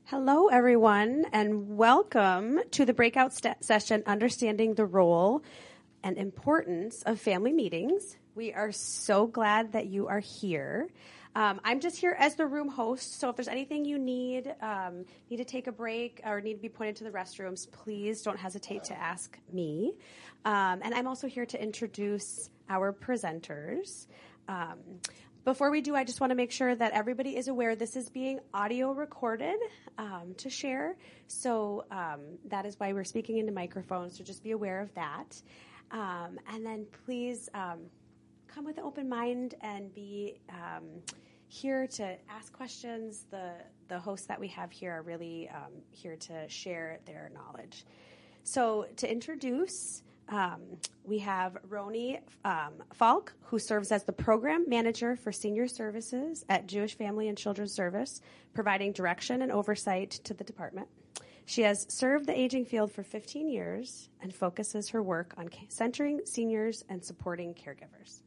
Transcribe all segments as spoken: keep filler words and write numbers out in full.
Hello, everyone, and welcome to the breakout st- session, Understanding the Role and Importance of Family Meetings. We are so glad that you are here. Um, I'm just here as the room host, so if there's anything you need, um, need to take a break or need to be pointed to the restrooms, please don't hesitate to ask me. Um, and I'm also here to introduce our presenters. Um, Before we do, I just want to make sure that everybody is aware this is being audio recorded um, to share. So um, that is why we're speaking into microphones, so just be aware of that. Um, and then please um, come with an open mind and be um, here to ask questions. The, the hosts that we have here are really um, here to share their knowledge. So to introduce... Um, we have Roni um, Falk, who serves as the Program Manager for Senior Services at Jewish Family and Children's Service, providing direction and oversight to the department. She has served the aging field for fifteen years and focuses her work on centering seniors and supporting caregivers.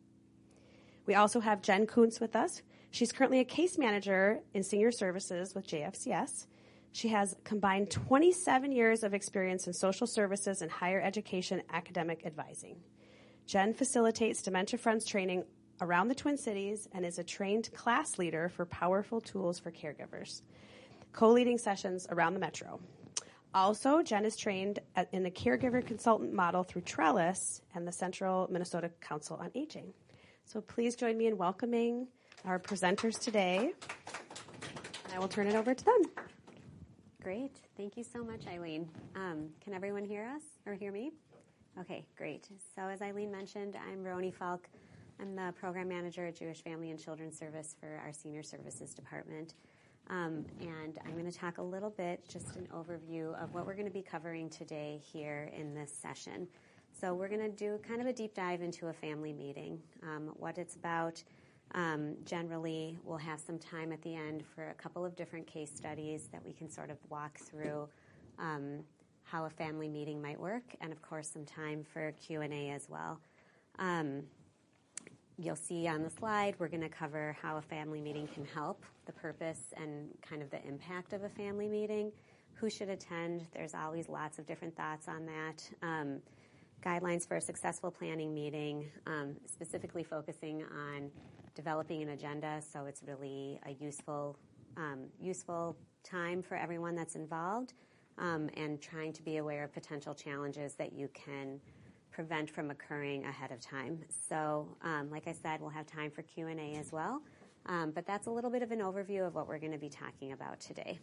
We also have Jen Kuntz with us. She's currently a case manager in senior services with J F C S. She has combined twenty-seven years of experience in social services and higher education academic advising. Jen facilitates Dementia Friends training around the Twin Cities and is a trained class leader for Powerful Tools for Caregivers, co-leading sessions around the metro. Also, Jen is trained at, in the caregiver consultant model through Trellis and the Central Minnesota Council on Aging. So please join me in welcoming our presenters today, and I will turn it over to them. Great. Thank you so much, Eileen. Um, can everyone hear us or hear me? Okay, great. So as Eileen mentioned, I'm Roni Falk. I'm the Program Manager at Jewish Family and Children's Service for our Senior Services Department. Um, and I'm going to talk a little bit, just an overview of what we're going to be covering today here in this session. So we're going to do kind of a deep dive into a family meeting, um, what it's about. Um, generally, we'll have some time at the end for a couple of different case studies that we can sort of walk through um, how a family meeting might work, and of course some time for Q and A as well. Um, you'll see on the slide we're going to cover how a family meeting can help, the purpose and kind of the impact of a family meeting, who should attend. There's always lots of different thoughts on that. Um, guidelines for a successful planning meeting, um, specifically focusing on developing an agenda, so it's really a useful um, useful time for everyone that's involved, um, and trying to be aware of potential challenges that you can prevent from occurring ahead of time. So, um, like I said, we'll have time for Q and A as well, um, but that's a little bit of an overview of what we're going to be talking about today.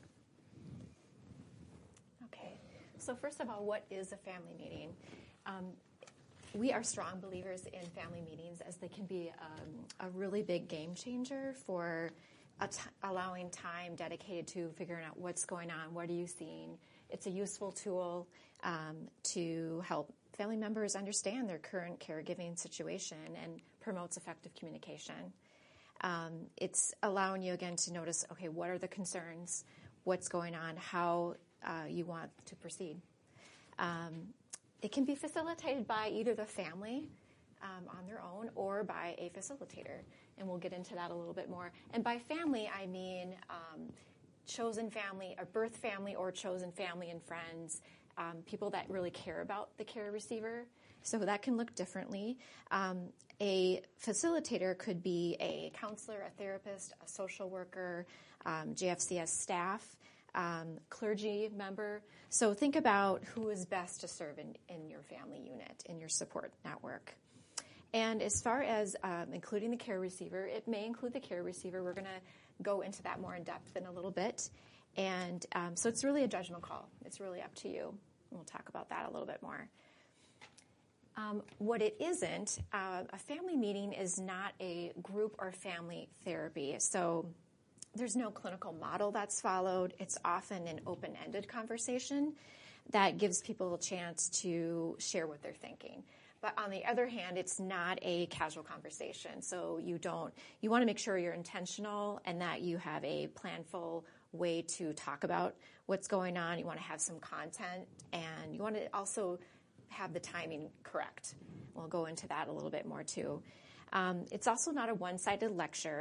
Okay, so first of all, what is a family meeting? Um, We are strong believers in family meetings, as they can be um, a really big game changer for a t- allowing time dedicated to figuring out what's going on, what are you seeing. It's a useful tool um, to help family members understand their current caregiving situation and promotes effective communication. Um, it's allowing you, again, to notice, okay, what are the concerns, what's going on, how uh, you want to proceed. Um, It can be facilitated by either the family um, on their own or by a facilitator, and we'll get into that a little bit more. And by family, I mean um, chosen family, a birth family, or chosen family and friends, um, people that really care about the care receiver. So that can look differently. Um, a facilitator could be a counselor, a therapist, a social worker, um, J F C S staff, Um, clergy member. So think about who is best to serve in, in your family unit, in your support network. And as far as um, including the care receiver, it may include the care receiver. We're going to go into that more in depth in a little bit. And um, so it's really a judgment call. It's really up to you. We'll talk about that a little bit more. Um, what it isn't, uh, a family meeting is not a group or family therapy. So there's no clinical model that's followed. It's often an open-ended conversation that gives people a chance to share what they're thinking. But on the other hand, it's not a casual conversation. So you don't, you want to make sure you're intentional and that you have a planful way to talk about what's going on. You want to have some content, and you want to also have the timing correct. We'll go into that a little bit more too. Um, it's also not a one-sided lecture.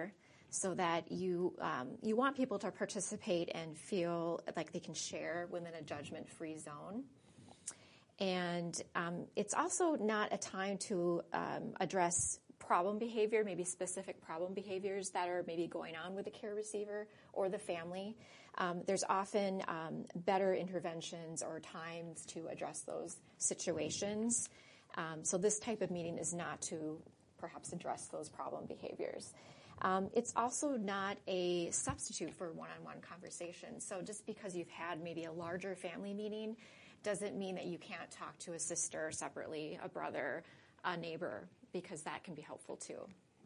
so that you um, you want people to participate and feel like they can share within a judgment-free zone. And um, it's also not a time to um, address problem behavior, maybe specific problem behaviors that are maybe going on with the care receiver or the family. Um, there's often um, better interventions or times to address those situations. Um, so this type of meeting is not to perhaps address those problem behaviors. Um, it's also not a substitute for one-on-one conversation. So just because you've had maybe a larger family meeting doesn't mean that you can't talk to a sister separately, a brother, a neighbor, because that can be helpful too.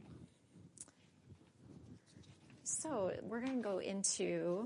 So we're going to go into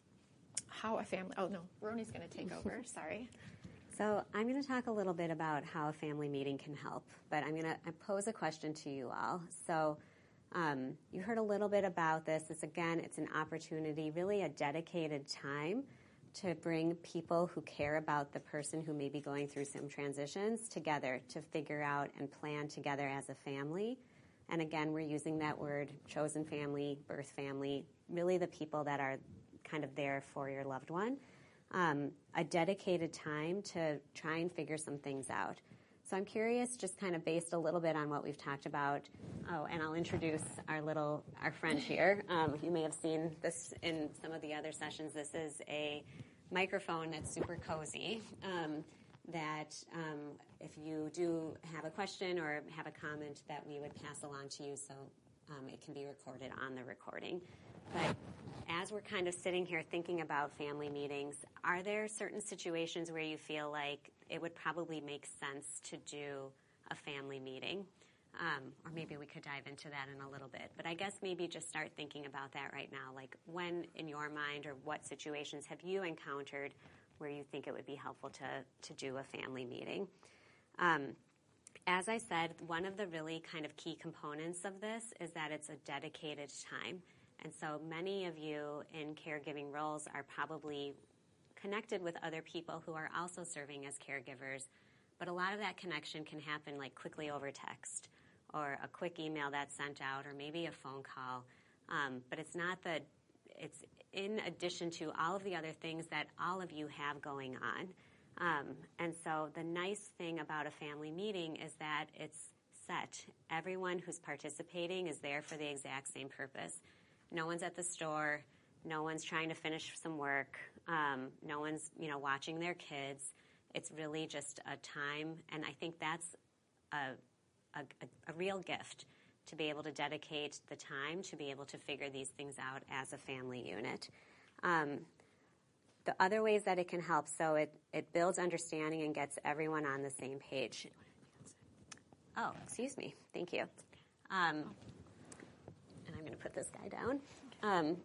how a family, oh no, Roni's going to take over, sorry. So I'm going to talk a little bit about how a family meeting can help, but I'm going to pose a question to you all. So um, you heard a little bit about this. This, again, it's an opportunity, really a dedicated time to bring people who care about the person who may be going through some transitions together to figure out and plan together as a family. And again, we're using that word, chosen family, birth family, really the people that are kind of there for your loved one. Um, a dedicated time to try and figure some things out. So I'm curious, just kind of based a little bit on what we've talked about. Oh, and I'll introduce our little, our friend here. Um, you may have seen this in some of the other sessions. This is a microphone that's super cozy, um, that um, if you do have a question or have a comment that we would pass along to you so um, it can be recorded on the recording. But as we're kind of sitting here thinking about family meetings, are there certain situations where you feel like it would probably make sense to do a family meeting? Um, or maybe we could dive into that in a little bit. But I guess maybe just start thinking about that right now. Like when in your mind or what situations have you encountered where you think it would be helpful to, to do a family meeting? Um, as I said, one of the really kind of key components of this is that it's a dedicated time. And so many of you in caregiving roles are probably connected with other people who are also serving as caregivers. But a lot of that connection can happen like quickly over text or a quick email that's sent out or maybe a phone call. Um, but it's not the, it's in addition to all of the other things that all of you have going on. Um, and so the nice thing about a family meeting is that it's set. Everyone who's participating is there for the exact same purpose. No one's at the store. No one's trying to finish some work. Um, no one's, you know, watching their kids. It's really just a time, and I think that's a, a, a real gift to be able to dedicate the time to be able to figure these things out as a family unit. Um, the other ways that it can help, so it, it builds understanding and gets everyone on the same page. Oh, excuse me. Thank you. Um, and I'm going to put this guy down. Um,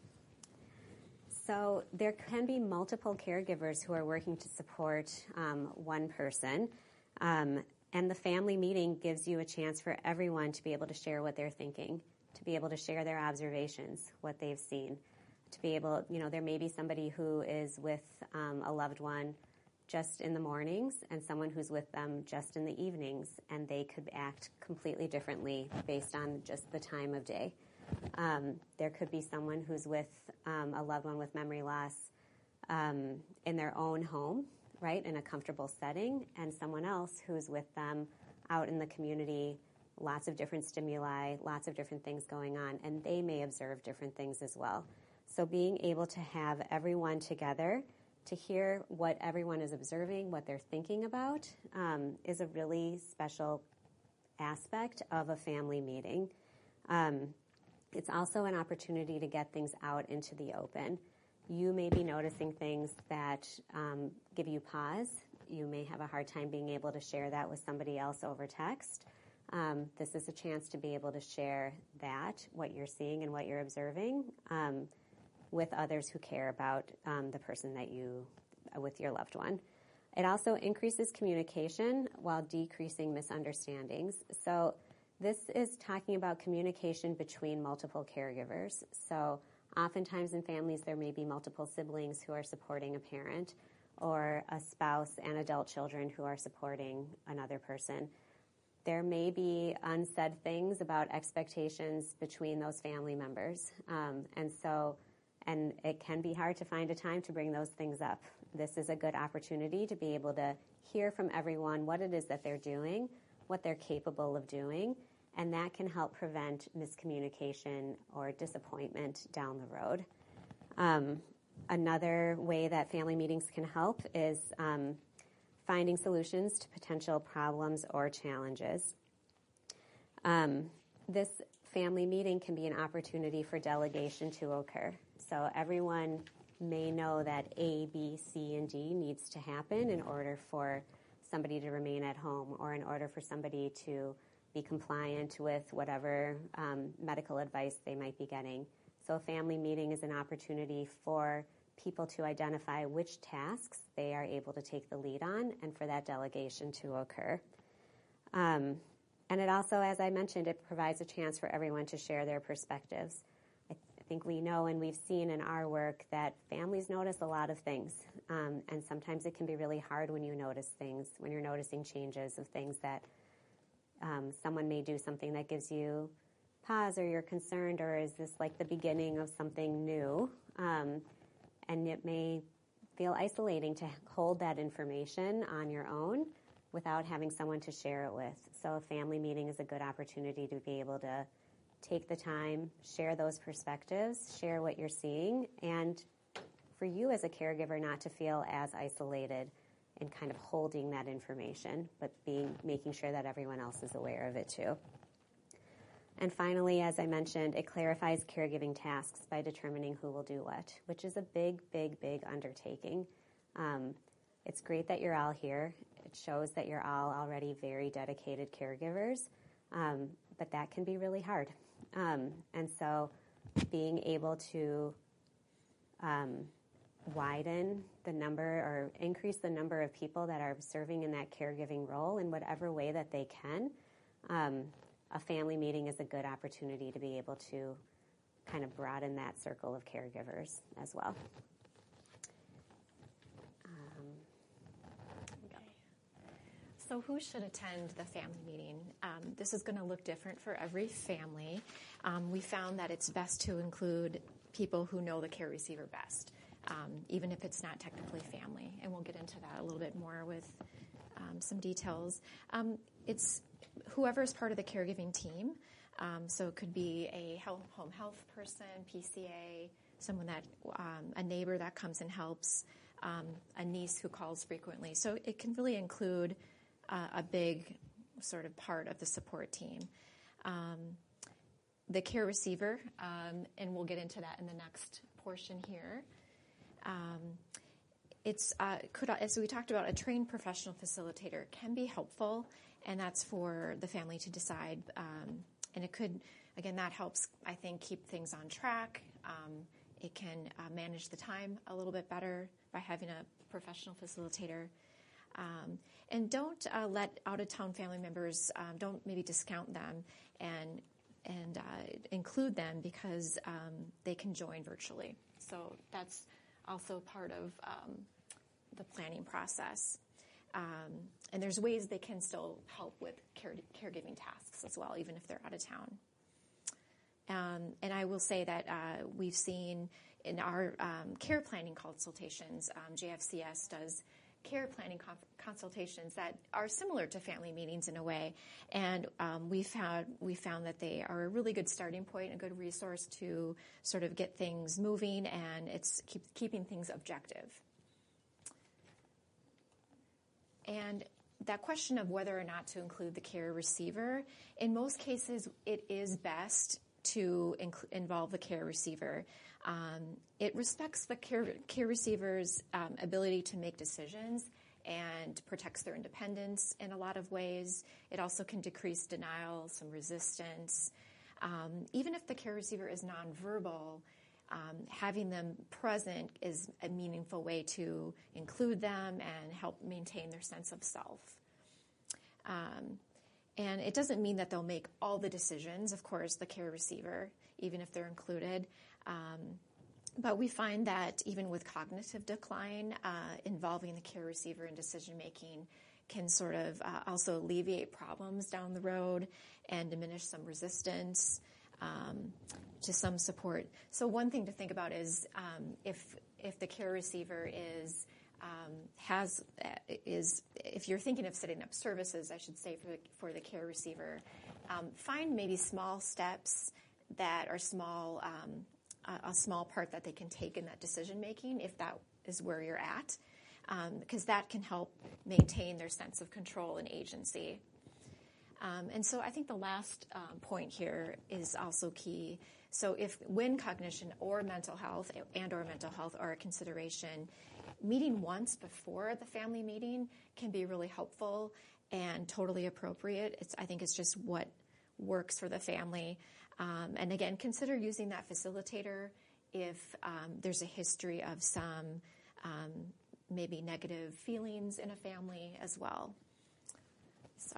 So there can be multiple caregivers who are working to support um, one person, um, and the family meeting gives you a chance for everyone to be able to share what they're thinking, to be able to share their observations, what they've seen, to be able, you know, there may be somebody who is with um, a loved one just in the mornings and someone who's with them just in the evenings, and they could act completely differently based on just the time of day. Um, there could be someone who's with um, a loved one with memory loss um, in their own home, right, in a comfortable setting, and someone else who's with them out in the community, lots of different stimuli, lots of different things going on, and they may observe different things as well. So being able to have everyone together to hear what everyone is observing, what they're thinking about, um, is a really special aspect of a family meeting. Um, It's also an opportunity to get things out into the open. You may be noticing things that um, give you pause. You may have a hard time being able to share that with somebody else over text. Um, this is a chance to be able to share that, what you're seeing and what you're observing, um, with others who care about um, the person that you, uh, with your loved one. It also increases communication while decreasing misunderstandings. So this is talking about communication between multiple caregivers. So oftentimes in families there may be multiple siblings who are supporting a parent, or a spouse and adult children who are supporting another person. there may be unsaid things about expectations between those family members. Um, and so, and it can be hard to find a time to bring those things up. This is a good opportunity to be able to hear from everyone what it is that they're doing, what they're capable of doing, and that can help prevent miscommunication or disappointment down the road. Um, another way that family meetings can help is um, finding solutions to potential problems or challenges. Um, this family meeting can be an opportunity for delegation to occur. So everyone may know that A, B, C, and D needs to happen in order for somebody to remain at home or in order for somebody to be compliant with whatever um, medical advice they might be getting. So a family meeting is an opportunity for people to identify which tasks they are able to take the lead on and for that delegation to occur. Um, and it also, as I mentioned, it provides a chance for everyone to share their perspectives. I, th- I think we know and we've seen in our work that families notice a lot of things. Um, and sometimes it can be really hard when you notice things, when you're noticing changes of things that um, someone may do something that gives you pause or you're concerned, or is this like the beginning of something new? Um, and it may feel isolating to hold that information on your own without having someone to share it with. So a family meeting is a good opportunity to be able to take the time, share those perspectives, share what you're seeing, and for you as a caregiver not to feel as isolated in kind of holding that information, but being making sure that everyone else is aware of it too. And finally, as I mentioned, it clarifies caregiving tasks by determining who will do what, which is a big, big, big undertaking. Um, it's great that you're all here. It shows that you're all already very dedicated caregivers, um, but that can be really hard. Um, and so being able to um, widen the number or increase the number of people that are serving in that caregiving role in whatever way that they can, um, a family meeting is a good opportunity to be able to kind of broaden that circle of caregivers as well. Um, okay. So who should attend the family meeting? Um, this is going to look different for every family. Um, we found that it's best to include people who know the care receiver best, um, even if it's not technically family. And we'll get into that a little bit more with um, some details. Um, it's whoever is part of the caregiving team. Um, so it could be a health, home health person, P C A, someone that, um, a neighbor that comes and helps, um, a niece who calls frequently. So it can really include uh, a big sort of part of the support team. Um, the care receiver, um, and we'll get into that in the next portion here. Um, it's uh, could, as we talked about, a trained professional facilitator can be helpful. And that's for the family to decide. Um, and it could, again, that helps, I think, keep things on track. Um, it can uh, manage the time a little bit better by having a professional facilitator. Um, and don't uh, let out-of-town family members, um, don't maybe discount them and and uh, include them because um, they can join virtually. So that's also part of um, the planning process. Um, and there's ways they can still help with care, caregiving tasks as well, even if they're out of town. Um, and I will say that uh, we've seen in our um, care planning consultations, um, J F C S does care planning conf- consultations that are similar to family meetings in a way. And um, we found we found that they are a really good starting point, a good resource to sort of get things moving, and it's keep, keeping things objective. And that question of whether or not to include the care receiver, in most cases, it is best to inc- involve the care receiver. Um, it respects the care, care receiver's um, ability to make decisions and protects their independence in a lot of ways. It also can decrease denial, some resistance. Um, even if the care receiver is nonverbal, Um, having them present is a meaningful way to include them and help maintain their sense of self. Um, and it doesn't mean that they'll make all the decisions, of course, the care receiver, even if they're included. Um, but we find that even with cognitive decline, uh, involving the care receiver in decision-making can sort of uh, also alleviate problems down the road and diminish some resistance um, to some support. So one thing to think about is um, if if the care receiver is um, has is if you're thinking of setting up services, I should say for the, for the care receiver, um, find maybe small steps that are small, um, a, a small part that they can take in that decision making if that is where you're at, um, because that can help maintain their sense of control and agency. Um, and so I think the last um, point here is also key. So if when cognition or mental health and or mental health are a consideration, meeting once before the family meeting can be really helpful and totally appropriate. It's, I think it's just what works for the family. Um, and again, consider using that facilitator if um, there's a history of some um, maybe negative feelings in a family as well. So,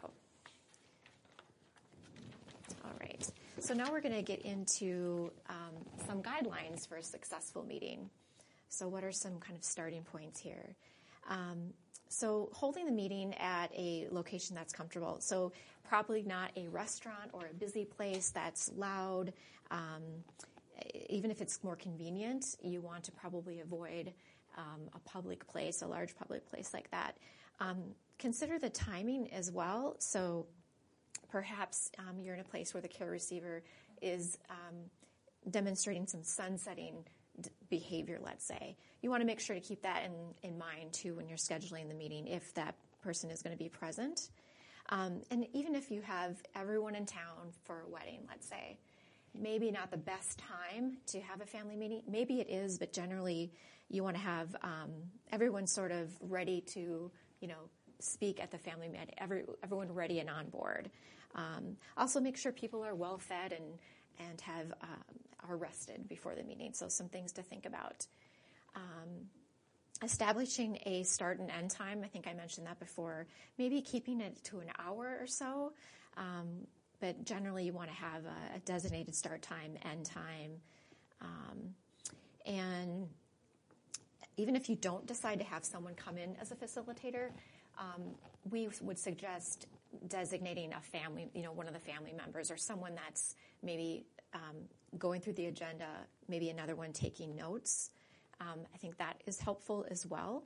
all right. So now we're going to get into um, some guidelines for a successful meeting. So what are some kind of starting points here? Um, so holding the meeting at a location that's comfortable. So probably not a restaurant or a busy place that's loud. Um, even if it's more convenient, you want to probably avoid um, a public place, a large public place like that. Um, consider the timing as well. So perhaps um, you're in a place where the care receiver is um, demonstrating some sunsetting d- behavior, let's say. You want to make sure to keep that in, in mind, too, when you're scheduling the meeting, if that person is going to be present. Um, and even if you have everyone in town for a wedding, let's say, maybe not the best time to have a family meeting. Maybe it is, but generally you want to have um, everyone sort of ready to, you know, speak at the family meeting, every, everyone ready and on board. Um, also make sure people are well fed and, and have um, are rested before the meeting. So some things to think about. Um, establishing a start and end time. I think I mentioned that before. Maybe keeping it to an hour or so. Um, but generally you want to have a, a designated start time, end time. Um, and even if you don't decide to have someone come in as a facilitator, um, we would suggest designating a family, you know, one of the family members or someone that's maybe um, going through the agenda, maybe another one taking notes. Um, I think that is helpful as well.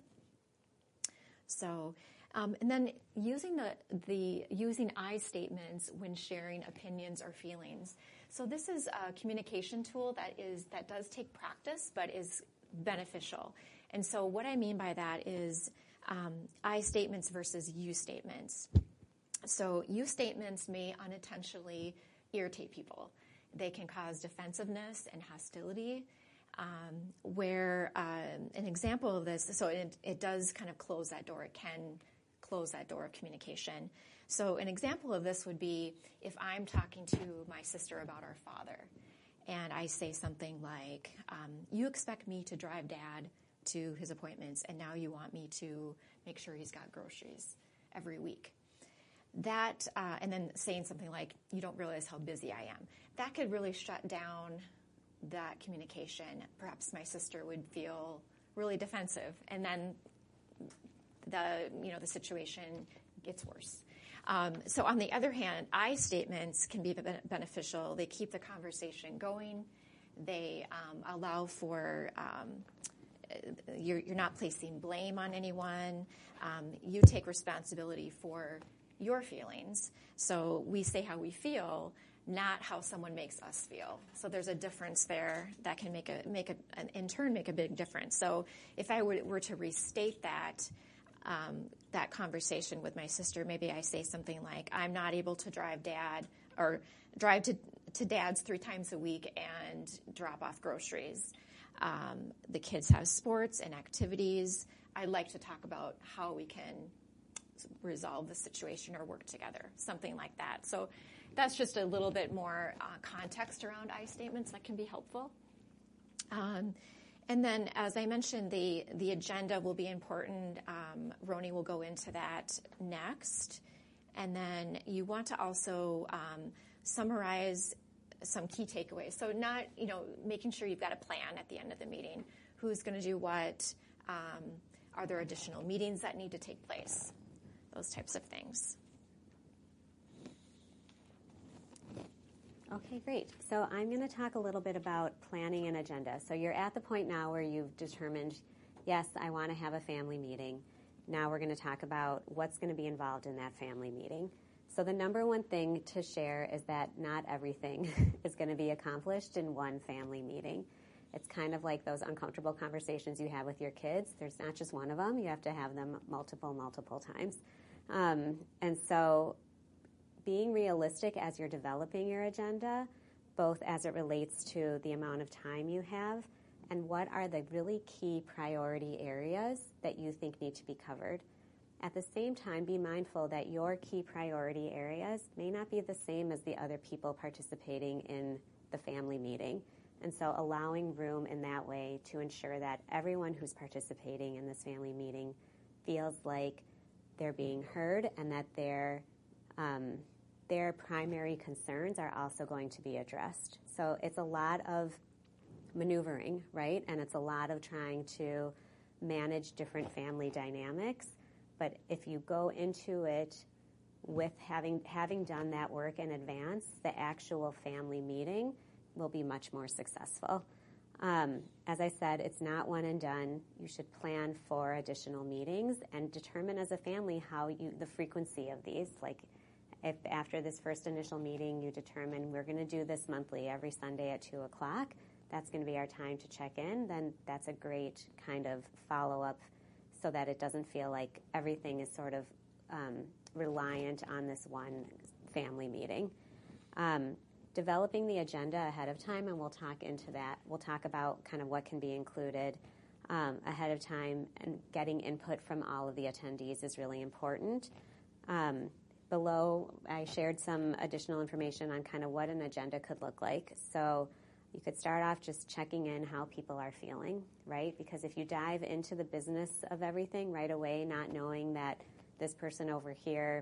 So, um, and then using the the using I statements when sharing opinions or feelings. So this is a communication tool that is that does take practice, but is beneficial. And so what I mean by that is um, I statements versus you statements. So you statements may unintentionally irritate people. They can cause defensiveness and hostility. Um, where um, an example of this, so it, it does kind of close that door. It can close that door of communication. So an example of this would be if I'm talking to my sister about our father, and I say something like, um, you expect me to drive Dad to his appointments, and now you want me to make sure he's got groceries every week. That, uh, and then saying something like, you don't realize how busy I am. That could really shut down that communication. Perhaps my sister would feel really defensive, and then the you know the situation gets worse. Um, so on the other hand, I statements can be beneficial. They keep the conversation going. They um, allow for um, you're, you're not placing blame on anyone. Um, you take responsibility for your feelings. So we say how we feel, not how someone makes us feel. So there's a difference there that can make a make a an, in turn make a big difference. So if I were, were to restate that um, that conversation with my sister, maybe I say something like, "I'm not able to drive Dad or drive to to Dad's three times a week and drop off groceries. Um, the kids have sports and activities. I'd like to talk about how we can resolve the situation or work together," something like that. So that's just a little bit more uh, context around I statements that can be helpful. Um, and then, as I mentioned, the, the agenda will be important. Um, Roni will go into that next. And then you want to also um, summarize some key takeaways. So not, you know, making sure you've got a plan at the end of the meeting. Who's going to do what? Um, are there additional meetings that need to take place? those types of things. Okay, great. So I'm going to talk a little bit about planning an agenda. So you're at the point now where you've determined, yes, I want to have a family meeting. Now we're going to talk about what's going to be involved in that family meeting. So the number one thing to share is that not everything is going to be accomplished in one family meeting. It's kind of like those uncomfortable conversations you have with your kids. There's not just one of them. You have to have them multiple, multiple times. Um, and so being realistic as you're developing your agenda, both as it relates to the amount of time you have and what are the really key priority areas that you think need to be covered. At the same time, be mindful that your key priority areas may not be the same as the other people participating in the family meeting. And so allowing room in that way to ensure that everyone who's participating in this family meeting feels like they're being heard and that their um, their primary concerns are also going to be addressed. So it's a lot of maneuvering, right? And it's a lot of trying to manage different family dynamics. But if you go into it with having having done that work in advance, the actual family meeting will be much more successful. Um, as I said, it's not one and done. You should plan for additional meetings and determine as a family how you the frequency of these. Like if after this first initial meeting you determine we're going to do this monthly every Sunday at two o'clock, that's going to be our time to check in, then that's a great kind of follow-up so that it doesn't feel like everything is sort of um, reliant on this one family meeting. Um, developing the agenda ahead of time, and we'll talk into that. We'll talk about kind of what can be included um, ahead of time, and getting input from all of the attendees is really important. Um, below, I shared some additional information on kind of what an agenda could look like. So you could start off just checking in how people are feeling, right? Because if you dive into the business of everything right away, not knowing that this person over here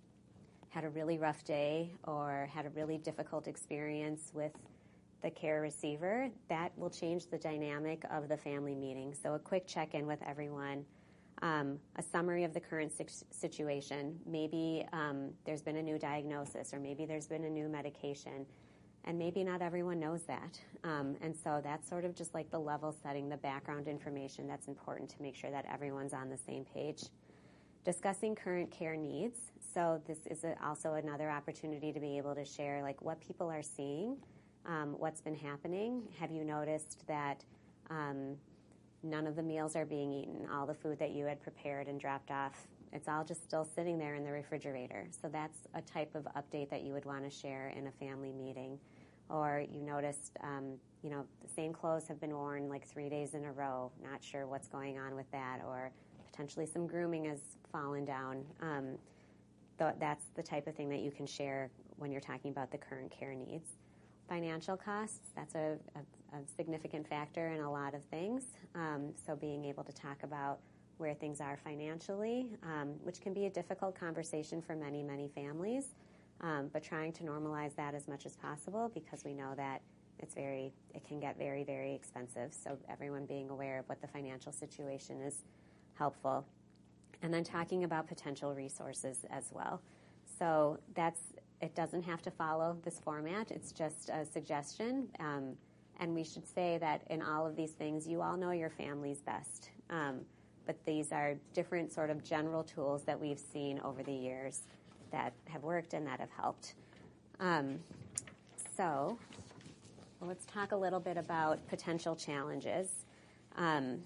had a really rough day or had a really difficult experience with the care receiver, that will change the dynamic of the family meeting. So a quick check-in with everyone, um, a summary of the current situation. Maybe um, there's been a new diagnosis, or maybe there's been a new medication. And maybe not everyone knows that. Um, and so that's sort of just like the level setting, the background information that's important to make sure that everyone's on the same page. Discussing current care needs. So this is a, also another opportunity to be able to share like what people are seeing, um, what's been happening. Have you noticed that um, none of the meals are being eaten? All the food that you had prepared and dropped off, it's all just still sitting there in the refrigerator. So that's a type of update that you would want to share in a family meeting. Or you noticed, um, you know, the same clothes have been worn like three days in a row, not sure what's going on with that, or potentially some grooming has fallen down. Um, th- that's the type of thing that you can share when you're talking about the current care needs. Financial costs, that's a, a, a significant factor in a lot of things. Um, so being able to talk about where things are financially, um, which can be a difficult conversation for many, many families, um, but trying to normalize that as much as possible because we know that it's very, it can get very, very expensive. So everyone being aware of what the financial situation is helpful. And then talking about potential resources as well. So that's, it doesn't have to follow this format. It's just a suggestion. Um, and we should say that in all of these things, you all know your families best. Um, but these are different sort of general tools that we've seen over the years that have worked and that have helped. Um, so let's talk a little bit about potential challenges. Um,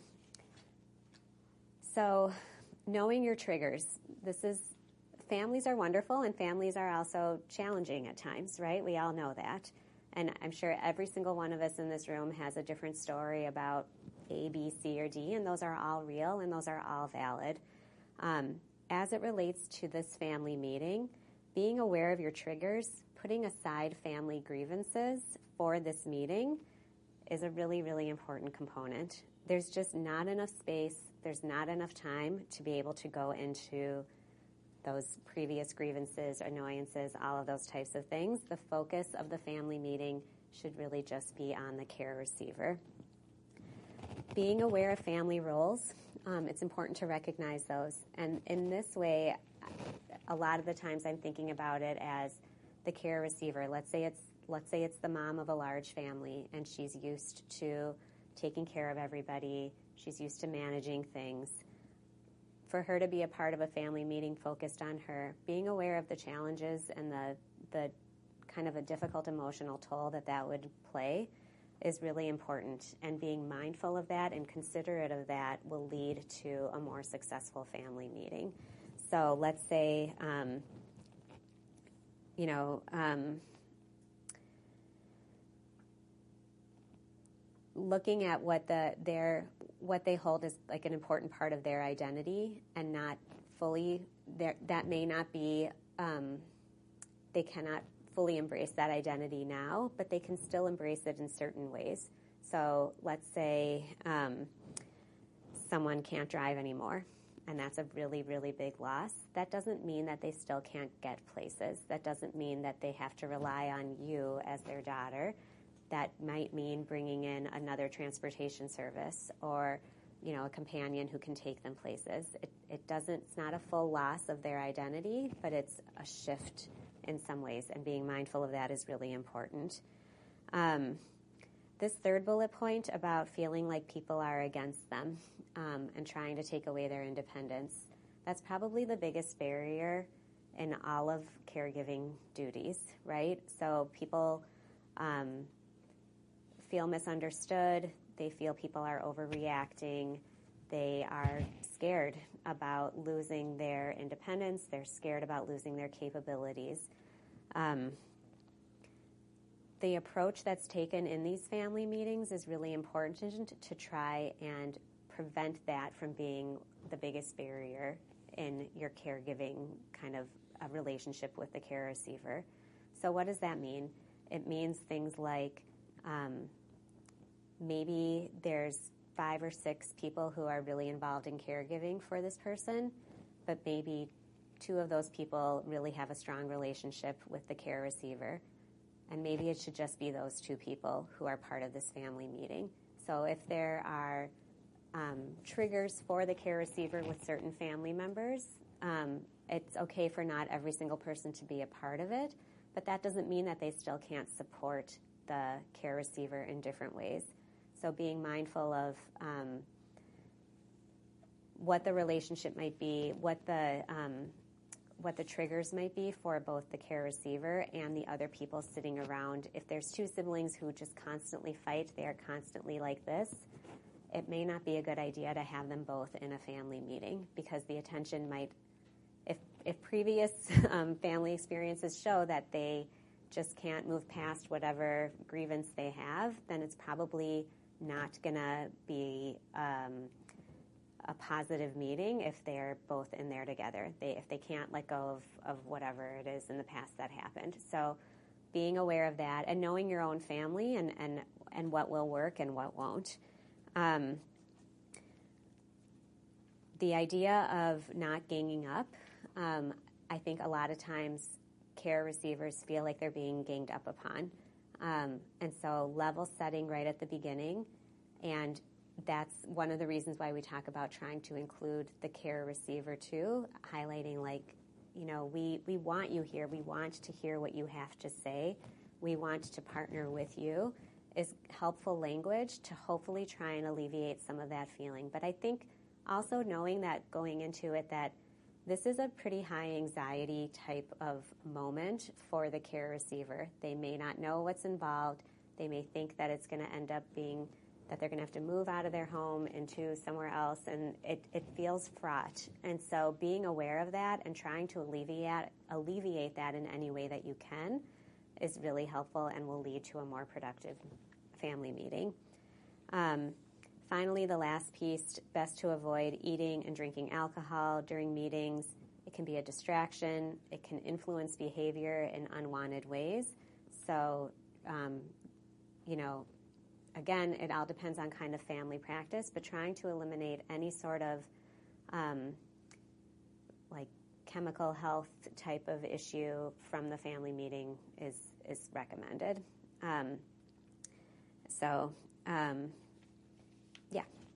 so knowing your triggers. This is, families are wonderful and families are also challenging at times, right? We all know that. And I'm sure every single one of us in this room has a different story about A, B, C, or D, and those are all real and those are all valid. Um, as it relates to this family meeting, being aware of your triggers, putting aside family grievances for this meeting is a really, really important component. There's just not enough space, there's not enough time to be able to go into those previous grievances, annoyances, all of those types of things. The focus of the family meeting should really just be on the care receiver. being aware of family roles, um, it's important to recognize those. And in this way, a lot of the times I'm thinking about it as the care receiver. Let's say it's let's say it's the mom of a large family, and she's used to taking care of everybody. She's used to managing things. For her to be a part of a family meeting focused on her, being aware of the challenges and the the kind of a difficult emotional toll that that would play is really important. And being mindful of that and considerate of that will lead to a more successful family meeting. So let's say, um, you know, um, looking at what the their what they hold as like an important part of their identity and not fully there, that may not be um, they cannot fully embrace that identity now, but they can still embrace it in certain ways. So let's say um, someone can't drive anymore, and that's a really, really big loss. That doesn't mean that they still can't get places. That doesn't mean that they have to rely on you as their daughter. That might mean bringing in another transportation service or, you know, a companion who can take them places. It, it doesn't, it's not a full loss of their identity, but it's a shift in some ways, and being mindful of that is really important. Um, this third bullet point about feeling like people are against them um, and trying to take away their independence, that's probably the biggest barrier in all of caregiving duties, right? So people um, feel misunderstood. They feel people are overreacting. They are scared about losing their independence. They're scared about losing their capabilities. Um, the approach that's taken in these family meetings is really important to try and prevent that from being the biggest barrier in your caregiving kind of a relationship with the care receiver. So what does that mean? It means things like um, maybe there's five or six people who are really involved in caregiving for this person, but maybe two of those people really have a strong relationship with the care receiver. And maybe it should just be those two people who are part of this family meeting. So if there are um, triggers for the care receiver with certain family members, um, it's okay for not every single person to be a part of it, but that doesn't mean that they still can't support the care receiver in different ways. So being mindful of um, what the relationship might be, what the um, what the triggers might be for both the care receiver and the other people sitting around. If there's two siblings who just constantly fight, they are constantly like this, it may not be a good idea to have them both in a family meeting, because the attention might, if, if previous um, family experiences show that they just can't move past whatever grievance they have, then it's probably not going to be um, a positive meeting if they're both in there together. They, if they can't let go of, of whatever it is in the past that happened. So being aware of that and knowing your own family and, and, and what will work and what won't. Um, the idea of not ganging up, um, I think a lot of times care receivers feel like they're being ganged up upon. Um, and so level setting right at the beginning, and that's one of the reasons why we talk about trying to include the care receiver too, highlighting like, you know, we, we want you here. We want to hear what you have to say. We want to partner with you is helpful language to hopefully try and alleviate some of that feeling. But I think also knowing that going into it that this is a pretty high anxiety type of moment for the care receiver. They may not know what's involved. They may think that it's going to end up being that they're going to have to move out of their home into somewhere else, and it, it feels fraught. And so being aware of that and trying to alleviate alleviate that in any way that you can is really helpful and will lead to a more productive family meeting. Um, finally, the last piece, best to avoid eating and drinking alcohol during meetings. It can be a distraction. It can influence behavior in unwanted ways. So, um, you know, again, it all depends on kind of family practice, but trying to eliminate any sort of um, like chemical health type of issue from the family meeting is is recommended. Um, so, um, yeah,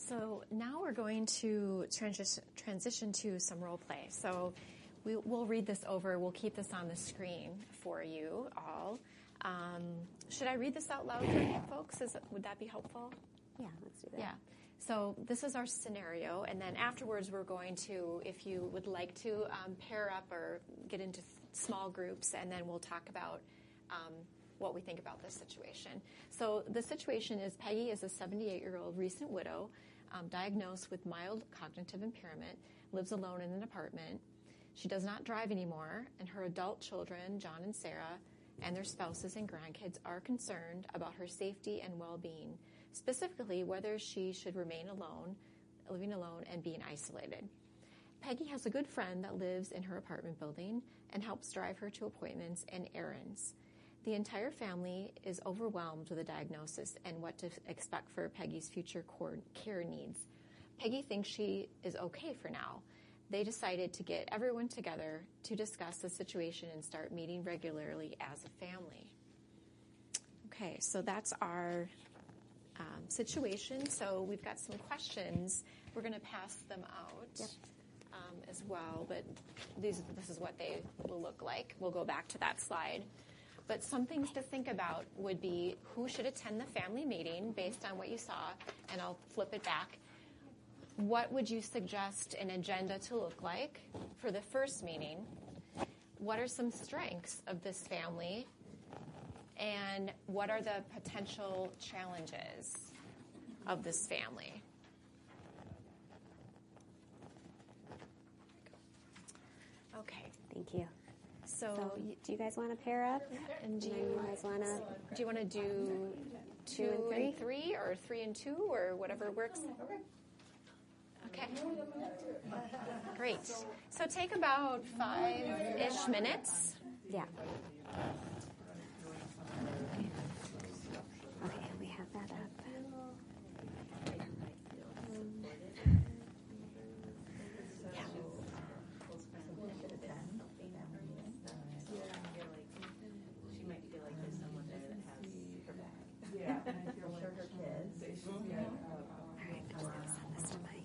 So now we're going to transition transition to some role play. So we, we'll read this over. We'll keep this on the screen for you all. Um, should I read this out loud for you folks? Is, would that be helpful? Yeah, let's do that. Yeah. So this is our scenario, and then afterwards we're going to, if you would like to, um, pair up or get into th- small groups, and then we'll talk about um, what we think about this situation. So the situation is Peggy is a seventy-eight-year-old recent widow, um, diagnosed with mild cognitive impairment, lives alone in an apartment. She does not drive anymore, and her adult children, John and Sarah, and their spouses and grandkids are concerned about her safety and well-being, specifically whether she should remain alone, living alone, and being isolated. Peggy has a good friend that lives in her apartment building and helps drive her to appointments and errands. The entire family is overwhelmed with the diagnosis and what to f- expect for Peggy's future core care needs. Peggy thinks she is okay for now. They decided to get everyone together to discuss the situation and start meeting regularly as a family. Okay, so that's our um, situation. So we've got some questions. We're going to pass them out Yep. um, as well, but these, this is what they will look like. We'll go back to that slide. But some things to think about would be who should attend the family meeting based on what you saw, and I'll flip it back. What would you suggest an agenda to look like for the first meeting? What are some strengths of this family? And what are the potential challenges of this family? Okay. Thank you. So, So, y- do you guys want to pair up? and do And then you, you guys want to? do you want to do two, Two and and three, or three and two, or whatever works? Okay. Great. So take about five-ish minutes. Yeah. Okay, we have that up. She might feel like there's someone there that has her back. Yeah, and I feel like her kids. They should get All right, I'm going to send this to Mike.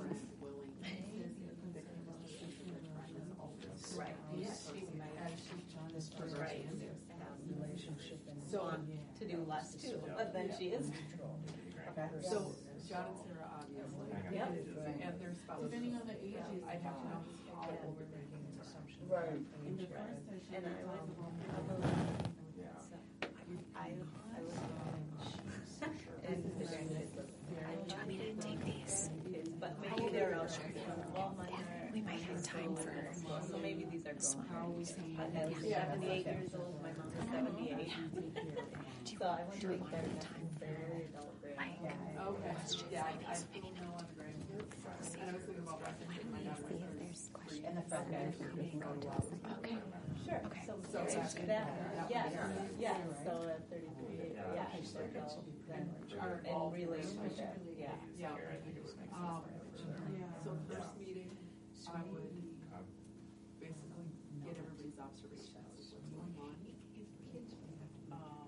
Right. As she tries to Right. relationship and So on to do less too, but then she is. so John and Sarah obviously. Yep. And their spouses. Depending on the age, I have to know how we're making an assumption. Right. In the first session, And I was, yeah. I, I was, and the grandkids look. Do you want me to take these? But maybe they're out there. Well, mine are. We might have time for. So maybe these are grown. How are we saying? I was seventy-eight years old, my mom is seventy-eight. So I want to make better time for adult grandkids. Okay. Yeah, I, I don't know on the grandkids. And I was thinking about Weston, my daughter See if was there's questions. And the front guy. We can go to this. Okay. Sure. Okay. So, So so that's good. that, That yes, would be yes, so at thirty-three, yeah, so they'll, then, Are in all- relationship, yeah. Yeah. Um, yeah, so first meeting, I would basically get everybody's observations of what's going on. Um,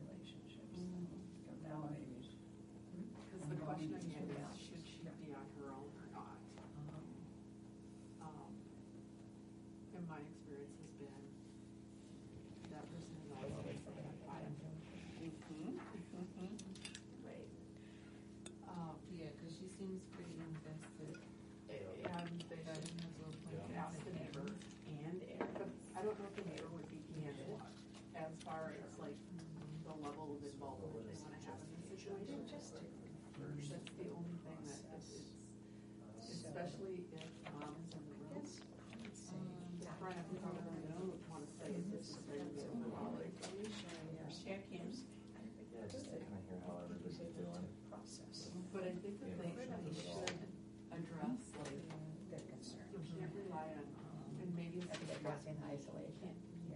Because the question I get is, should she be on her own or not? Um, and my experience has been, that person is always going to say, I'm fine. Right. Um, Yeah, because she seems pretty invested. And they should ask the neighbor, And Eric. but I don't know if the neighbor would be and what, as far as like the level of involvement they want to have in the situation. That's the only thing that is, especially if mom is in the room. Um, the front of the car, I don't want to say this is very overwhelming. Share cams. But I think that they, they should address like, you can't rely on, and maybe it's Addressing isolation.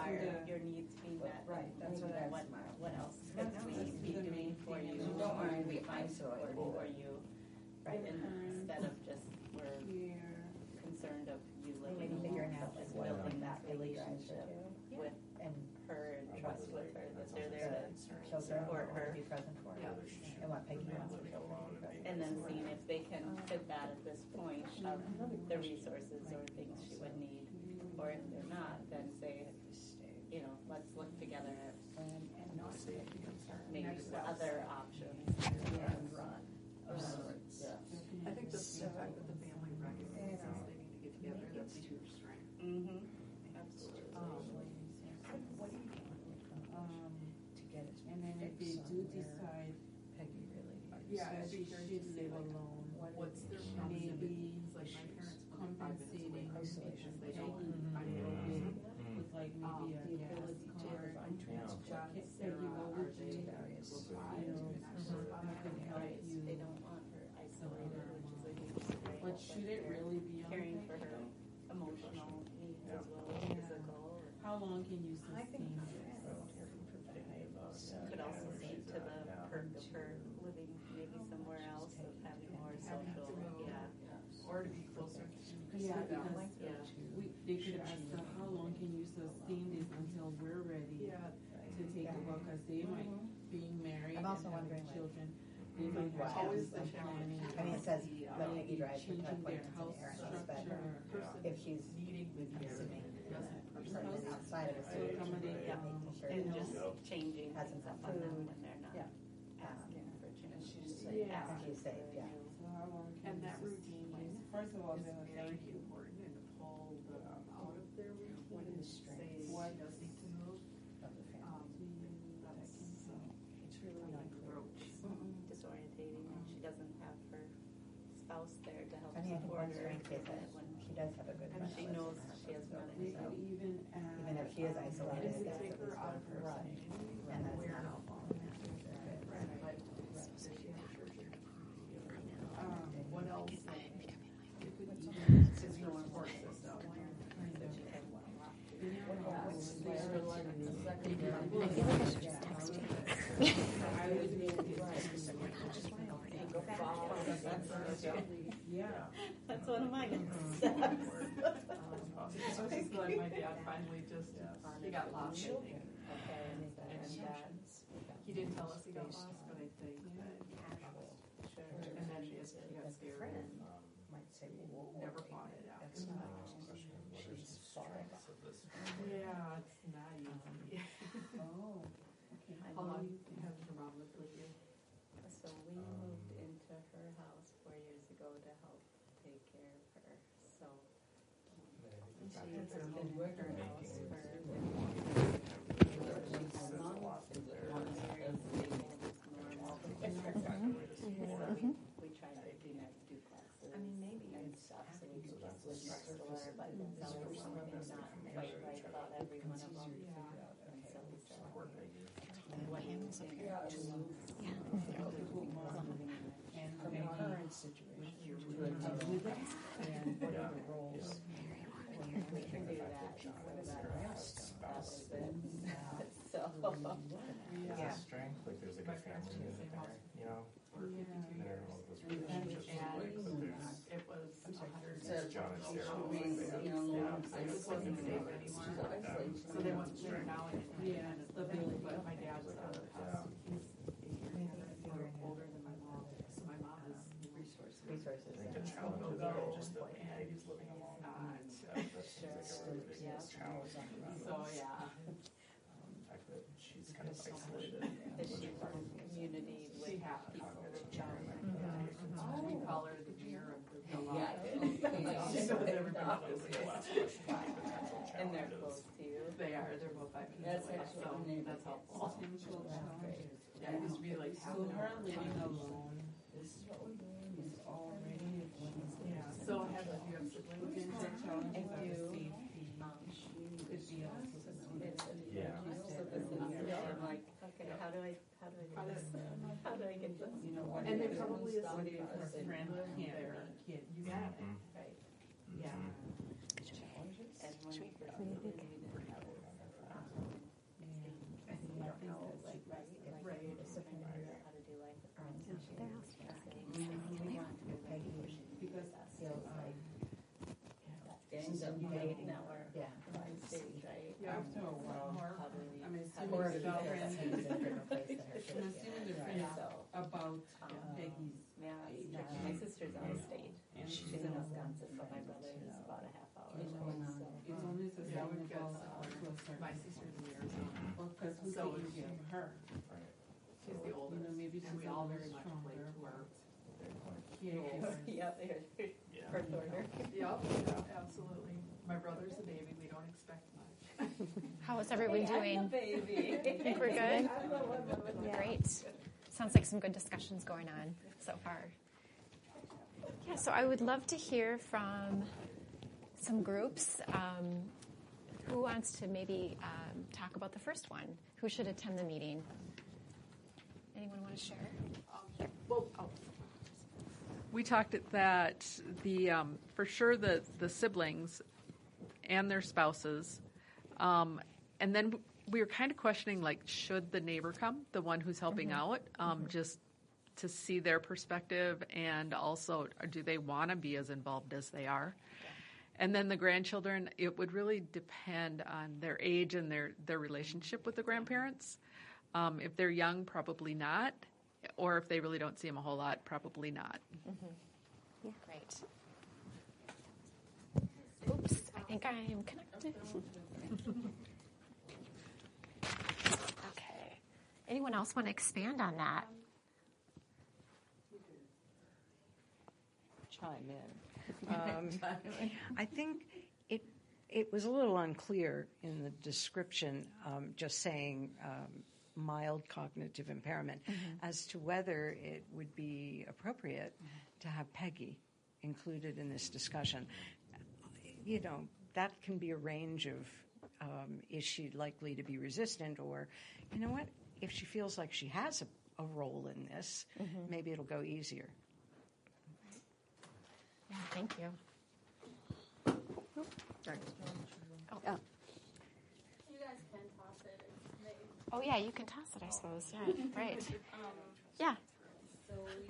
require your needs being met. Right, that's what I, What, what else could That's we the be main doing thing, for is you? you don't wanna Or be we find support isolated. for you, right? And instead of just, we're Here. concerned of you And living maybe figuring alone, out but like like what building that really drives her relationship too. with And her and trust with her, that they're there the to children support want her. to be present for her. And what Peggy wants to show her. And then seeing if they can fit that at this point of the resources or things she would need. Or if they're not, then say, you know, let's look together at maybe other options and run of sorts. I think the fact that the family recognizes they need to get together, that's a huge strength. Mm-hmm. Absolutely. Um, What do you want um, to get it? and then if they do decide, Peggy really needs. Yeah, that I'd she be curious should to see live like, alone, what's their maybe proximity? Like my parents live five minutes away from me because they Peggy don't, a I little don't. bit with like maybe a The gas ability to card. provide transport. Get Peggy over Are to they various close by? you know, Can I survive? who can help Right, you. they don't want her isolated, which is a huge strength. But should it really be on Caring Peggy? for her emotional needs as well as Yeah. physical. How long can you I think sustain yes. this? Could also see to the perk of her living maybe somewhere else, of having more social, yeah. Or to be closer to. Yeah, them. because Yeah. we, they could ask her, how long can you sustain this until we're ready Yeah. to take over? Because they might, being married I'm and also having wondering, like, children, they might Wow. have Always some the challenge. planning. I mean, it says, The, uh, let Peggy drive for changing their appointments and house errands, but structure. Person if she's needing the care assuming doesn't person personally. outside of the To city, accommodate, Yeah. um, making sure And that just changing Has things enough up on them food. when they're not Yeah. asking for change. she's like, Yeah. after you say, yeah. so how long can And you that sustain routine this? First of all, is they'll very thank you. important and to pull them out of their routine and say, What? she does need to move. Of the family. Um, that's, It's really like the roach. disorientating, and she doesn't have her spouse there to help I mean, I think support one her. strength is that when she does have a good And friend she list knows in her she has house, They so could even add. even if she is um, isolated, If we that's take at her least out one of her person. community, And that's where- not all. Right, but does she have a church here? Um, what else? You could even, is your support system. Yeah. That's one of my steps. I was just glad my dad finally just, he got lost, I think. Okay, and that, He didn't tell us he got lost, but I think that, sure. and then he just, he got scared and Might say, well, never fought it out. that's not, she's far. Yeah, it's not easy. Oh, okay. How long has your mom lived with you? So we moved into her house four years ago to help take care of her, so. And she has been in her house for. We tried to do that duplexes. I mean, maybe. And stuff, so we could just live next door, but that was something not quite right about every one of them. And so we said, what do you think? And from the current situation, to live with it, and what are the roles? We can do that. So that, that was it. So. Yeah. Strength, like there's like a family unit there, you know? Or fifty-two And years. all those relationships And are like, but there's, it was a hundred. it's John and Sarah, So like they have, you they know, have, I they have just wasn't something safe like anymore. support them. So they went live now in Yeah, stability, but my dad's uh, Yeah. he's eight years younger, older than my mom, so my mom is resources. Resources. I think the and- challenge Go, is go, like just that and Peggy's living alone. not. That, that seems like a really big Yeah. challenge for them. So, yeah. Um, the fact that she's kind of There's so much. isolated. Is she from community with She has. people with Sharing children? that communication. We call her the mirror of the Yeah. She knows everybody's business. And they're close to you. They are, they're both five feet That's away, actually so amazing. that's helpful. Potential challenges. Yeah, it used to be like half So an her hour. living alone is already Yeah, so have, you have siblings? potential challenges I of do. safety. Um, Could be also the It's, Yeah. so this is, I'm like, okay, how do I, how do I do this? How do I get this? you know, what And if there probably is what somebody if her who's friend lived can't there. be kids? You got it. Mhm. Right. Yeah. And when we first moved, we didn't have, um, state now, or Yeah. combined state, right? Yeah. After a while, More- I'm assuming Or the because friends, he's in different place than her I'm kids. assuming the Right, friends so, about um, Peggy's yeah, age. my sister's out of state. And She's in Wisconsin, but my brother is about a half hour You know, away, so. it's only Yeah, we've got, sustainable uh, to a certain. my sister's in Arizona. Well, because who So can you is give she. her? She's the You oldest. know, maybe And she's we a all little very much play stronger. to our Caregivers. Yeah, they're birth order. Yep, yeah, absolutely. My brother's the baby, we don't expect much. How is everyone doing? Baby. I think we're good. Great. Sounds like some good discussions going on so far. Yeah, so I would love to hear from some groups. Um, who wants to maybe um, talk about the first one? Who should attend the meeting? Anyone want to share? Um, Well, oh. We talked at that the um, for sure the the siblings and their spouses, um, and then we were kind of questioning like should the neighbor come, the one who's helping Mm-hmm. out, um, mm-hmm. just to see their perspective, and also do they want to be as involved as they are? And then the grandchildren, it would really depend on their age and their, their relationship with the grandparents. Um, if they're young, probably not. Or if they really don't see them a whole lot, probably not. Mm-hmm. Yeah. Great. Oops, I think I am connected. Okay. Anyone else want to expand on that? Chime in. Um, I think it it was a little unclear in the description, um, just saying um, mild cognitive impairment, as to whether it would be appropriate to have Peggy included in this discussion. You know, that can be a range of um, is she likely to be resistant, or, you know what, if she feels like she has a, a role in this, maybe it'll go easier. Yeah, thank you. Sorry. Oh. Oh. You guys can toss it. It's made. Oh, yeah, you can toss it, I suppose. Yeah, right. Yeah. So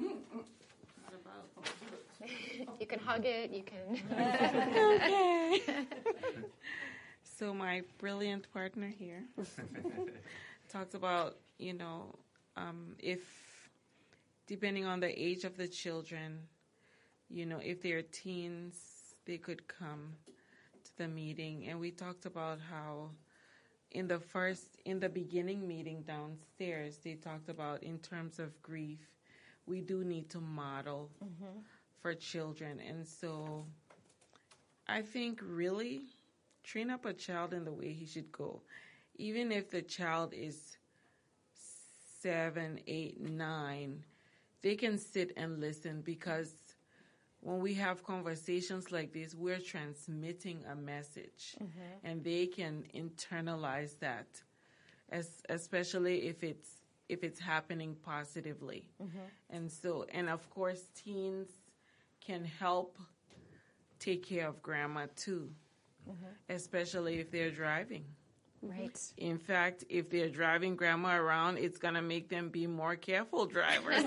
You can hug it, you can. Okay. So my brilliant partner here talks about, you know, um, if, depending on the age of the children, you know, if they're teens, they could come to the meeting. And we talked about how in the first, in the beginning meeting downstairs, they talked about in terms of grief, we do need to model mm-hmm. for children. And so I think really train up a child in the way he should go. Even if the child is seven, eight, nine, they can sit and listen, because when we have conversations like this, we're transmitting a message, mm-hmm. and they can internalize that, as, especially if it's if it's happening positively. Mm-hmm. And so, and of course, teens can help take care of grandma too, mm-hmm. especially if they're driving. Right. In fact, if they're driving grandma around, it's going to make them be more careful drivers.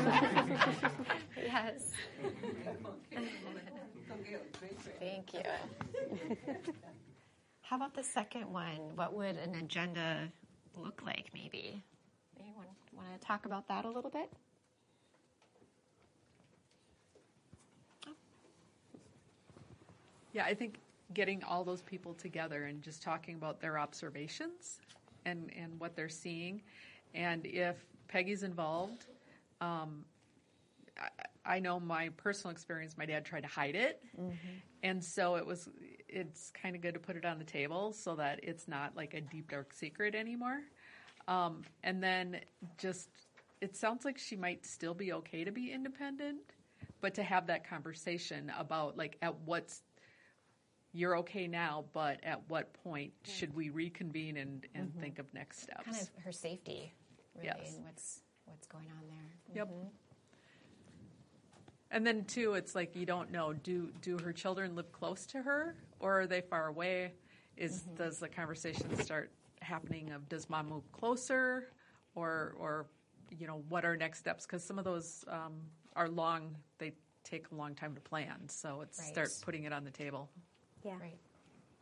Yes. Thank you. How about the second one? What would an agenda look like, maybe? Anyone want to talk about that a little bit? Yeah, I think getting all those people together and just talking about their observations and, and what they're seeing. And if Peggy's involved, um, I, I know my personal experience, my dad tried to hide it. Mm-hmm. And so it was, it's kind of good to put it on the table so that it's not like a deep, dark secret anymore. Um, and then just, it sounds like she might still be okay to be independent, but to have that conversation about like at what's, you're okay now, but at what point right. should we reconvene and, and mm-hmm. think of next steps? Kind of her safety, really, yes. and what's what's going on there. Yep. Mm-hmm. And then too, it's like you don't know. Do do her children live close to her, or are they far away? Is mm-hmm. does the conversation start happening of does mom move closer, or or you know what are next steps? Because some of those um, are long. They take a long time to plan. So it's right. start putting it on the table. Yeah. Right.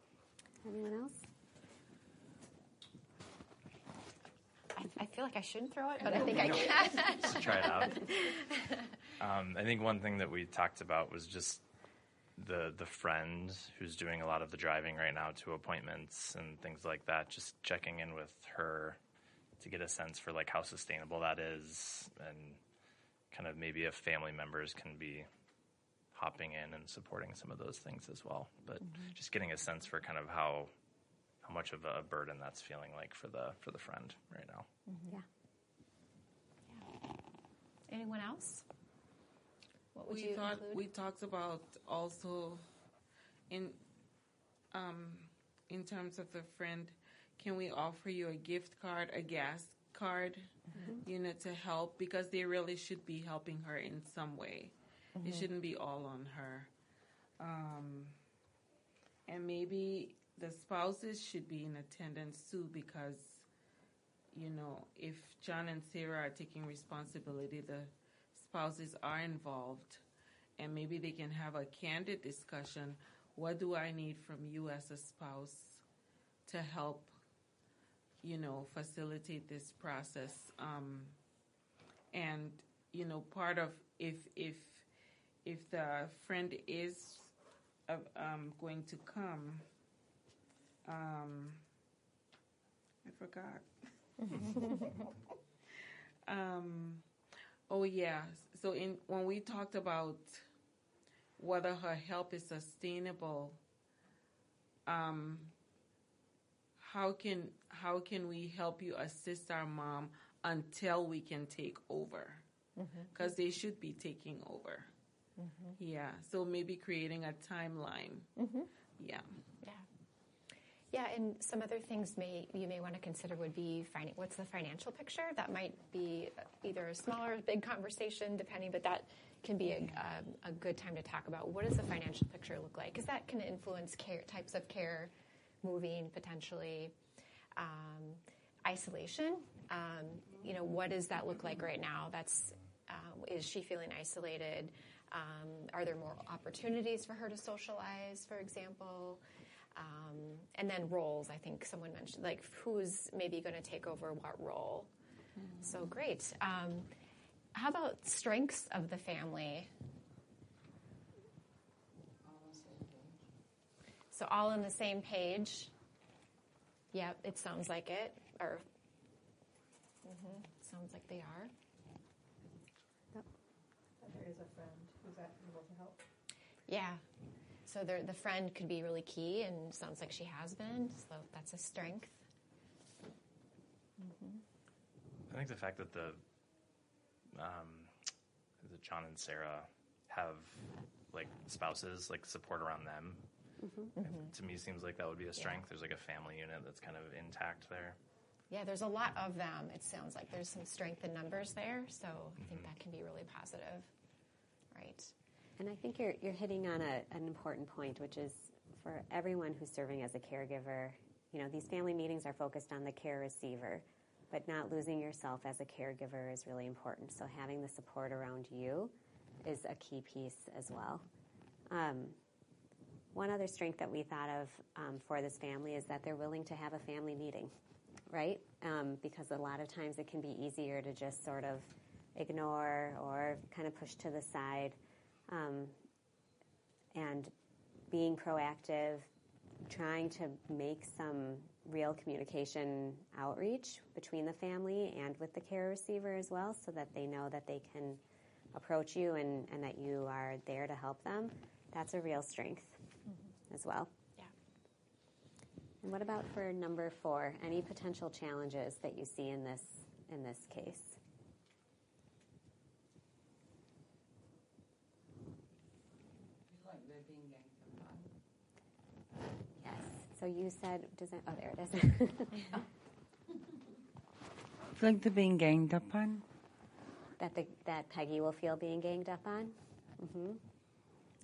feel like I shouldn't throw it, but I think I can. Just try it out. Um, I think one thing that we talked about was just the the friend who's doing a lot of the driving right now to appointments and things like that. Just checking in with her to get a sense for like how sustainable that is, and kind of maybe if family members can be hopping in and supporting some of those things as well. But mm-hmm. just getting a sense for kind of how how much of a burden that's feeling like for the for the friend right now. Mm-hmm. Yeah. Yeah. Anyone else? What would we you thought include? we talked about also in um, in terms of the friend, can we offer you a gift card, a gas card, mm-hmm. you know, to help, because they really should be helping her in some way. Mm-hmm. It shouldn't be all on her. Um, and maybe the spouses should be in attendance too, because, you know, if John and Sarah are taking responsibility, the spouses are involved, and maybe they can have a candid discussion. What do I need from you as a spouse to help, you know, facilitate this process? Um, and, you know, part of if if if the friend is uh, um, going to come, um, I forgot. um, oh yeah. So in when we talked about whether her help is sustainable, um, how can how can we help you assist our mom until we can take over? Because mm-hmm. they should be taking over. Mm-hmm. Yeah. So maybe creating a timeline. Mm-hmm. Yeah. Yeah. Yeah, and some other things may you may want to consider would be finding what's the financial picture. That might be either a small or big conversation, depending, but that can be a, a, a good time to talk about what does the financial picture look like, because that can influence care, types of care, moving potentially, um, isolation. Um, you know, what does that look like right now? That's uh, is she feeling isolated? Um, are there more opportunities for her to socialize, for example? Um, and then roles, I think someone mentioned, like who's maybe going to take over what role. Mm-hmm. So great. Um, how about strengths of the family? So all on the same page. Yep, it sounds like it. Or mm-hmm, sounds like they are. Yep. There is a friend who's able to help. Yeah. So the friend could be really key, and sounds like she has been, so that's a strength. Mm-hmm. I think the fact that the um, that John and Sarah have like spouses, like support around them, mm-hmm. Mm-hmm. to me seems like that would be a strength. Yeah. There's like a family unit that's kind of intact there. Yeah, there's a lot of them. It sounds like there's some strength in numbers there, so mm-hmm. I think that can be really positive. Right. And I think you're you're hitting on a, an important point, which is for everyone who's serving as a caregiver, you know, these family meetings are focused on the care receiver, but not losing yourself as a caregiver is really important. So having the support around you is a key piece as well. Um, one other strength that we thought of um, for this family is that they're willing to have a family meeting, right? Um, because a lot of times it can be easier to just sort of ignore or kind of push to the side. Um, and being proactive, trying to make some real communication outreach between the family and with the care receiver as well, so that they know that they can approach you and, and that you are there to help them. That's a real strength mm-hmm. as well. Yeah. And what about for number four? Any potential challenges that you see in this in this case? So you said, does it, oh, there it is. Like they're being ganged up on? That the, that Peggy will feel being ganged up on? Mm-hmm. Yeah.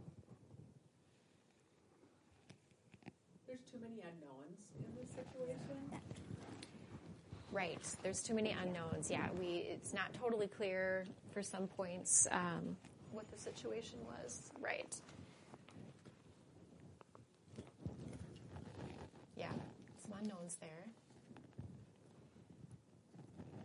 There's too many unknowns in this situation. Right. There's too many unknowns. Yeah, we. It's not totally clear for some points um, what the situation was. Right. Yeah, some unknowns there.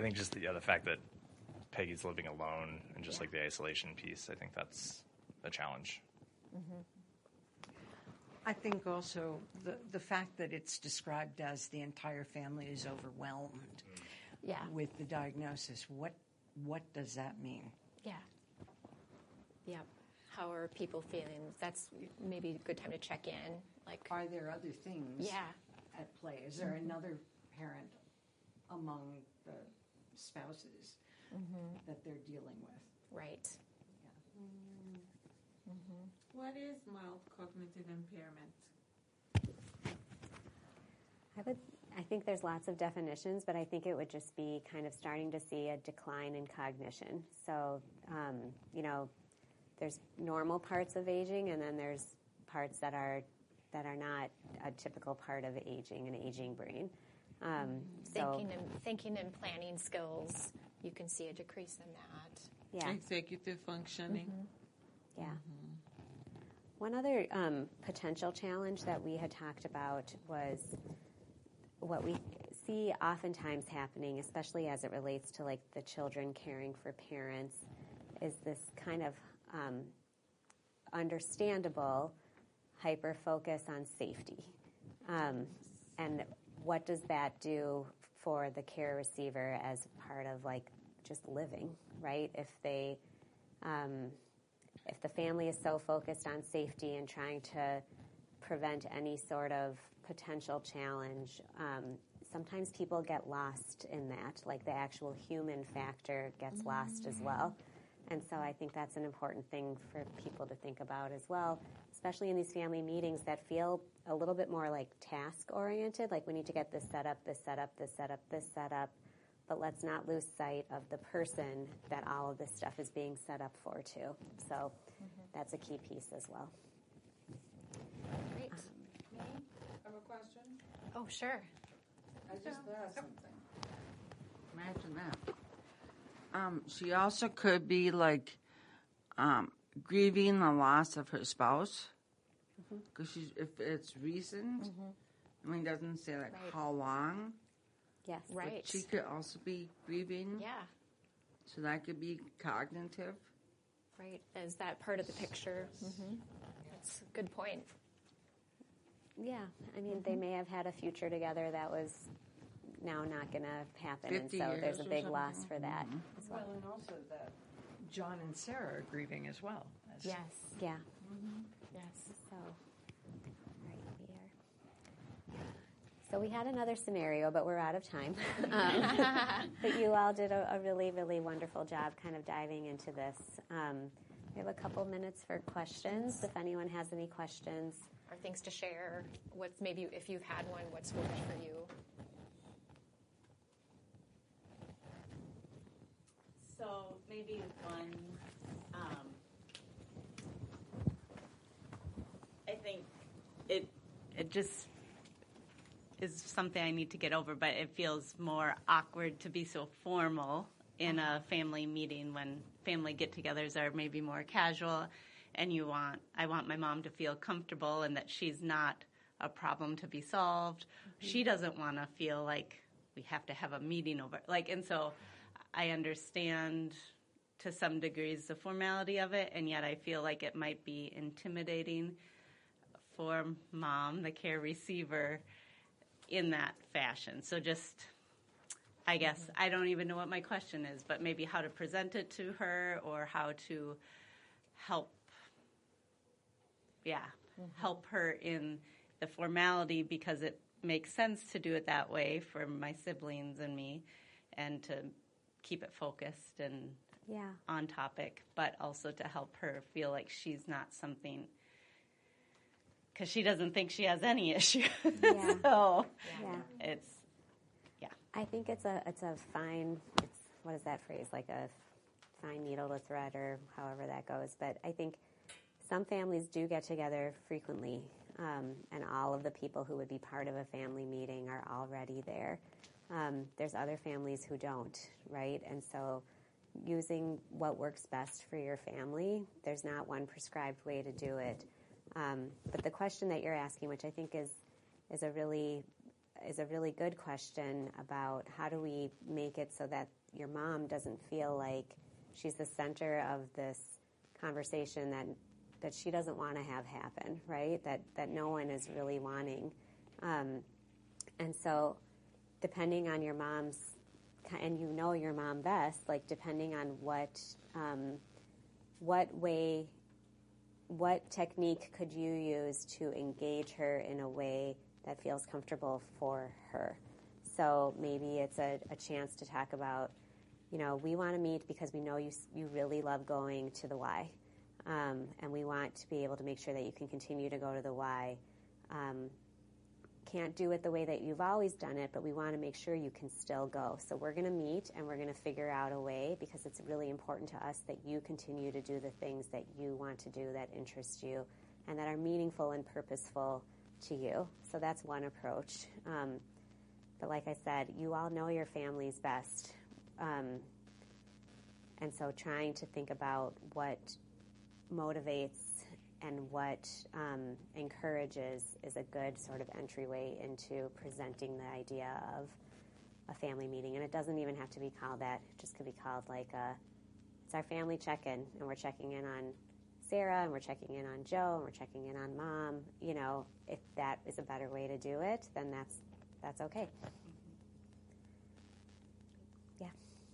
think just the, yeah, the fact that Peggy's living alone and just yeah. like the isolation piece, I think that's a challenge. Mm-hmm. I think also the, the fact that it's described as the entire family is overwhelmed yeah. with the diagnosis. What what does that mean? Yeah. Yeah. How are people feeling? That's maybe a good time to check in. Like, are there other things yeah. at play? Is there mm-hmm. another parent among the spouses mm-hmm. that they're dealing with? Right. Yeah. Mm-hmm. Mm-hmm. What is mild cognitive impairment? I would. I think there's lots of definitions, but I think it would just be kind of starting to see a decline in cognition. So, um, you know, there's normal parts of aging, and then there's parts that are that are not a typical part of aging, an aging brain. Um, thinking so, and thinking and planning skills, you can see a decrease in that. Yeah. Executive functioning. Mm-hmm. Yeah. Mm-hmm. One other um, potential challenge that we had talked about was what we see oftentimes happening, especially as it relates to like the children caring for parents, is this kind of um, understandable hyper focus on safety. Um, and what does that do for the care receiver as part of like just living, right? If they, um, if the family is so focused on safety and trying to prevent any sort of potential challenge, um, sometimes people get lost in that, like the actual human factor gets mm-hmm. lost as well. And so I think that's an important thing for people to think about as well, especially in these family meetings that feel a little bit more like task-oriented, like we need to get this set up, this set up, this set up, this set up, but let's not lose sight of the person that all of this stuff is being set up for, too. So mm-hmm. that's a key piece as well. Great. Me? I have a question. Oh, sure. I just thought of something. Imagine that. Um, she also could be like um, grieving the loss of her spouse because mm-hmm. she's if it's recent. Mm-hmm. I mean, it doesn't say like right. how long. Yes, right. But she could also be grieving. Yeah. So that could be cognitive. Right. Is that part of the picture? Mm-hmm. That's a good point. Yeah. I mean, mm-hmm. they may have had a future together that was now not going to happen, and so there's a big something. loss for that Mm-hmm. as well. Well, and also that John and Sarah are grieving as well. As yes. Yeah. Mm-hmm. Yes. So, right here. So we had another scenario, but we're out of time. um, but you all did a, a really, really wonderful job kind of diving into this. Um, we have a couple minutes for questions, if anyone has any questions. Or things to share. What's maybe, if you've had one, what's worked for you? So maybe one, um, I think it it just is something I need to get over, but it feels more awkward to be so formal in a family meeting when family get-togethers are maybe more casual, and you want I want my mom to feel comfortable and that she's not a problem to be solved. Mm-hmm. She doesn't want to feel like we have to have a meeting over, like, and so I understand to some degrees the formality of it, and yet I feel like it might be intimidating for mom, the care receiver, in that fashion. So just, I guess, mm-hmm. I don't even know what my question is, but maybe how to present it to her or how to help, yeah, mm-hmm. help her in the formality, because it makes sense to do it that way for my siblings and me, and to keep it focused and yeah. on topic, but also to help her feel like she's not something, because she doesn't think she has any issue. Yeah. so yeah. it's, yeah. I think it's a it's a fine, it's, what is that phrase, like a fine needle to thread, or however that goes. But I think some families do get together frequently, um, and all of the people who would be part of a family meeting are already there. Um, there's other families who don't, right? And so using what works best for your family, there's not one prescribed way to do it. Um, but the question that you're asking, which I think is is a really is a really good question about how do we make it so that your mom doesn't feel like she's the center of this conversation that that she doesn't want to have happen, right? That that no one is really wanting. Um, and so depending on your mom's, and you know your mom best, like depending on what um, what way, what technique could you use to engage her in a way that feels comfortable for her. So maybe it's a, a chance to talk about, you know, we want to meet because we know you you really love going to the Y. Um, and we want to be able to make sure that you can continue to go to the Y. Um, can't do it the way that you've always done it, but we want to make sure you can still go. So we're going to meet and we're going to figure out a way, because it's really important to us that you continue to do the things that you want to do that interest you and that are meaningful and purposeful to you. So that's one approach. Um, but like I said, you all know your families best. Um, and so trying to think about what motivates and what um, encourages is a good sort of entryway into presenting the idea of a family meeting. And it doesn't even have to be called that. It just could be called like a, it's our family check-in, and we're checking in on Sarah, and we're checking in on Joe, and we're checking in on Mom. You know, if that is a better way to do it, then that's that's okay. Yeah.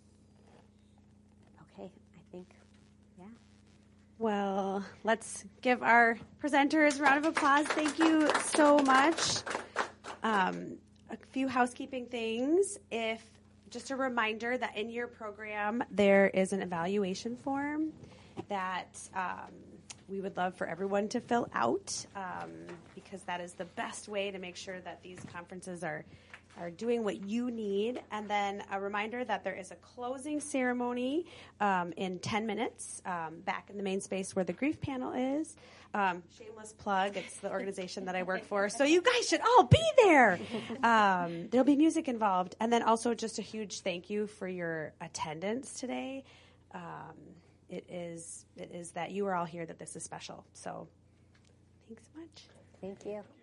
Okay, I think, yeah. Well, let's give our presenters a round of applause. Thank you so much. Um, a few housekeeping things. If just a reminder that in your program there is an evaluation form that um, we would love for everyone to fill out, um, because that is the best way to make sure that these conferences are are doing what you need. And then a reminder that there is a closing ceremony um, in ten minutes um, back in the main space where the grief panel is. Um, shameless plug, it's the organization that I work for, so you guys should all be there. Um, there'll be music involved. And then also just a huge thank you for your attendance today. Um, it is it is that you are all here that this is special. So thanks so much. Thank you.